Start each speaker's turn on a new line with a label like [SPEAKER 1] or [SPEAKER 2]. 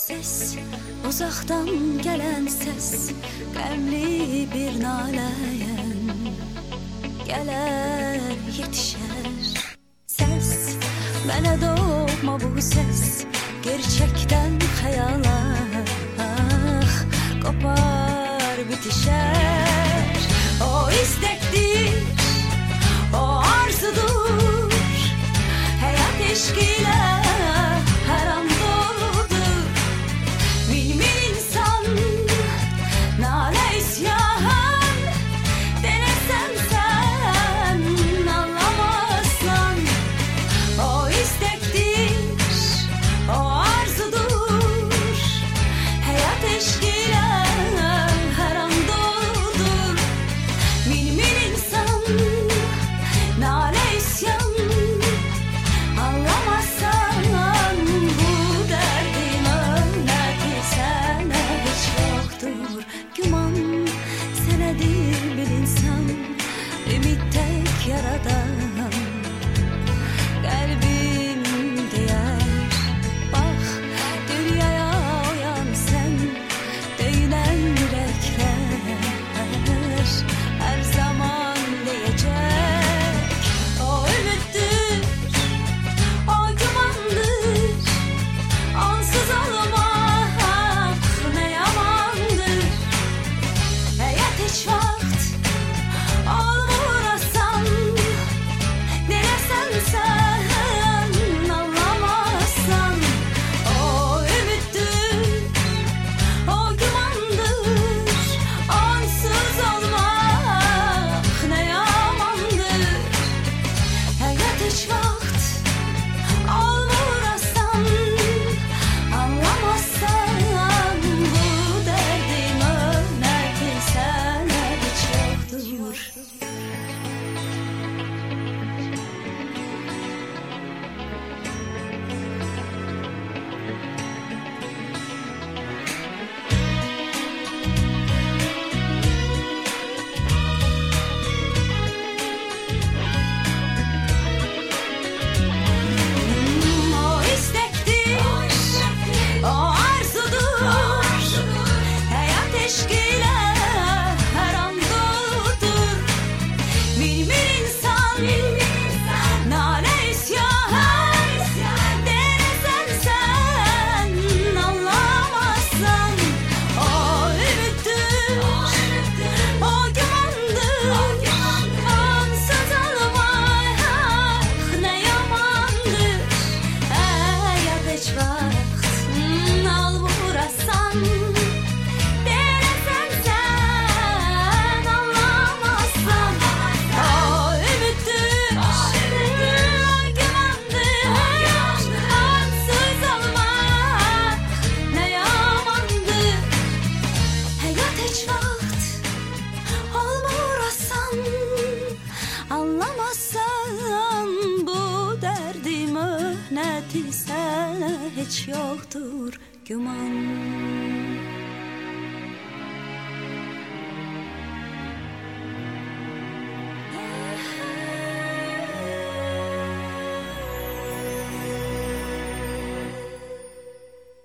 [SPEAKER 1] Ses, uzaktan gelen ses, qəmli bir naləyən gələr, yetişər. Ses, mənə doğma bu ses, gerçekten xəyala kopar, bitişər. O istektir, o arzudur, həyat eşqilə hər an doludur. Min insan, nalə isyan, denesen sen anlamazsan. O istektir, o arzudur, hayat eşkiyle her an doludur. Min insan, nalə isyan, anlamazsan. Bu derdin örnəki sənə heç yoktur. Güman senedir bir insan, ümit tek yaradan. Kalbim diyer, bak dünyaya uyan sen, döyünen yürekler her zaman diyecek. O ümittür, o gümandır, onsuz olmak ne yamandır. Hayat hiç vakt olmurasan, denesen sen anlamazsan. O ümittür, o gümandır, onsuz olmak ne yamandır. Hayat hiç vakt olmurasan, anlamazsan. Bu derdim örnek insana hiç yoktur. O istektir, o arzudur, hayat eşkiyle her an doludur. Min insan, nalə isyan, denesen sen anlamazsan. O ümittür, o gümandır, onsuz olmak ne yamandır. Hayat hiç vakt olmurasan, denesen sen anlamazsan. O ümittür, o gümandır, onsuz olmak ne yamandır. Hayat hiç vakt olmurasan, anlamazsan. Bu derdim öhneti sana hiç yoktur. Güman